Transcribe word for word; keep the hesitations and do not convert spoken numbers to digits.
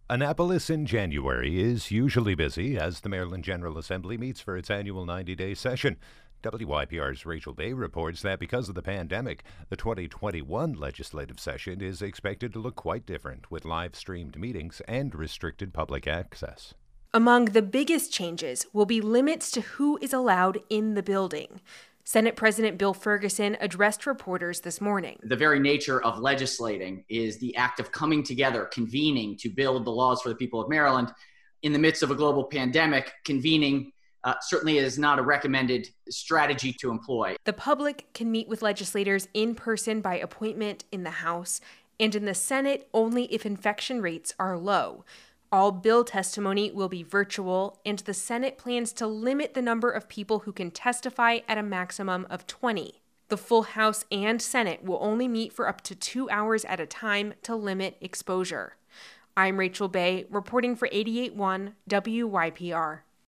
Annapolis in January is usually busy as the Maryland General Assembly meets for its annual ninety-day session. W Y P R's Rachel Bay reports that because of the pandemic, the twenty twenty-one legislative session is expected to look quite different, with live-streamed meetings and restricted public access. Among the biggest changes will be limits to who is allowed in the building. Senate President Bill Ferguson addressed reporters this morning. The very nature of legislating is the act of coming together, convening to build the laws for the people of Maryland. In the midst of a global pandemic, convening uh, certainly is not a recommended strategy to employ. The public can meet with legislators in person by appointment in the House, and in the Senate only if infection rates are low. All bill testimony will be virtual, and the Senate plans to limit the number of people who can testify at a maximum of twenty. The full House and Senate will only meet for up to two hours at a time to limit exposure. I'm Rachel Bay, reporting for eighty-eight point one W Y P R.